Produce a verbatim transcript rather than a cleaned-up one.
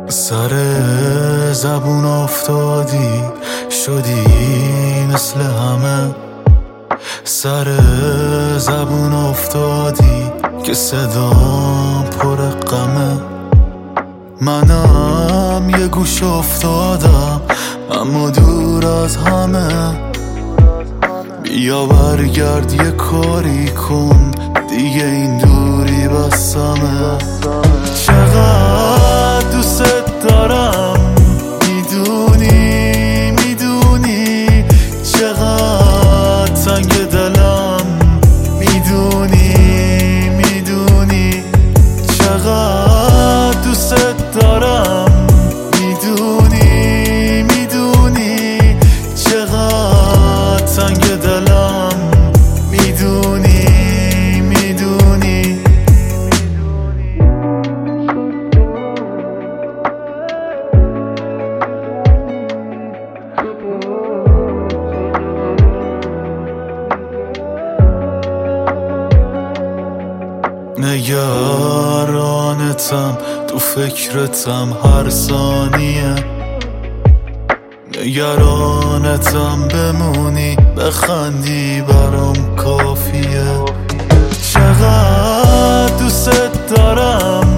سر زبون افتادی شدی مثل همه، سر زبون افتادی که صدام پر غمه. منم یه گوش افتادم اما دور از همه. بیا برگرد یه کاری کن دیگه این دوری بسمه. چقدر دوست دارم میدونی میدونی، چقدر تنگ دلم میدونی میدونی، چقدر دوست دارم میدونی میدونی، چقدر تنگ دلم میدونی میدونی. نگرانتم تو فکرتم هر ثانیه، نگرانتم بمونی بخندی برام کافیه. چقدر دوست دارم